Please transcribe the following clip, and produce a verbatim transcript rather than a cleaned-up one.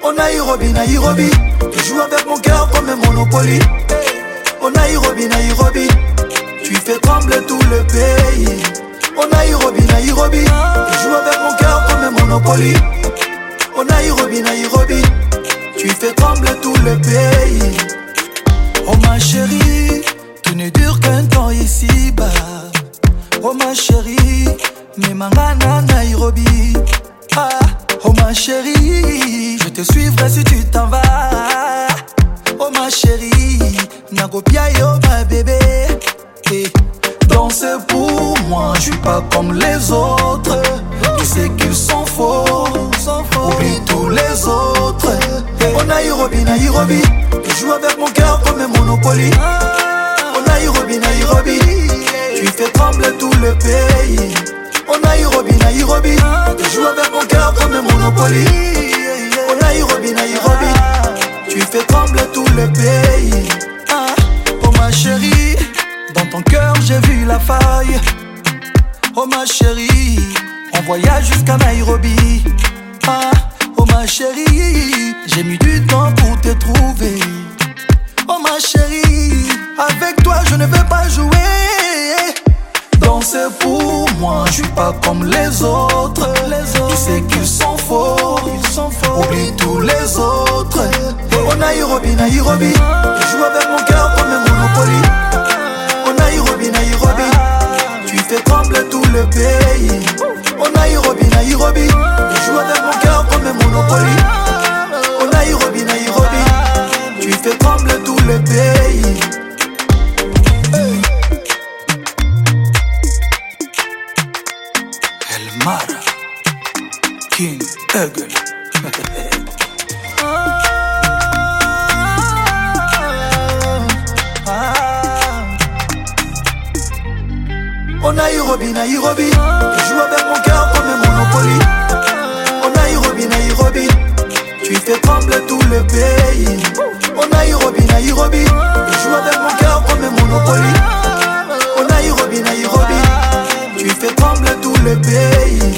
Au Nairobi, Nairobi, tu joues avec mon cœur comme un Monopoly. Au Nairobi, Nairobi, tu fais trembler tout le pays. Au Nairobi, Nairobi, tu joues avec mon cœur comme un Monopoly. Au Nairobi, Nairobi, tu fais trembler tout le pays. Oh ma chérie, tout ne dure qu'un temps ici-bas. Oh ma chérie, mes mangana Nairobi. Ah, oh ma chérie, je te suivrai si tu t'en vas. Oh ma chérie, Nagopia yo ma bébé. Et danser pour moi, je suis pas comme les autres. Tu sais qu'ils sont faux, oublie tous les autres. Oh Nairobi, Nairobi, tu joues avec mon cœur comme un Monopoly. Oh Nairobi, Nairobi, tu fais trembler tout le pays. Oh Nairobi, Nairobi, tu joues avec mon cœur comme un Monopoly. Oh Nairobi, Nairobi, tu fais trembler tout le pays. Oh ma chérie, dans ton cœur j'ai vu la faille. Oh ma chérie, on voyage jusqu'à Nairobi. Ah, oh ma chérie, j'ai mis du temps pour te trouver. Oh ma chérie, avec toi je ne veux pas jouer. Danser pour moi, je suis pas comme les autres. Les autres. Tu sais qu'ils sont faux, ils sont faux. Oublie tous les autres. Oh Nairobi, Nairobi, tu joues avec mon cœur comme un Monopoly. Oh Nairobi, Nairobi, tu fais trembler tout le pays. Oh Nairobi, Nairobi, tu joues avec mon cœur comme un Monopoly. Oh Nairobi, Nairobi, tu fais trembler tout le pays. Hey. El Mara, King Eagle. Oh Nairobi, Nairobi, tu joues avec mon cœur comme un Monopoly. Oh Nairobi, Nairobi, tu fais trembler tout le pays. Oh Nairobi, Nairobi, tu joues avec mon cœur comme un Monopoly. Oh Nairobi, Nairobi, tu fais trembler tout le pays.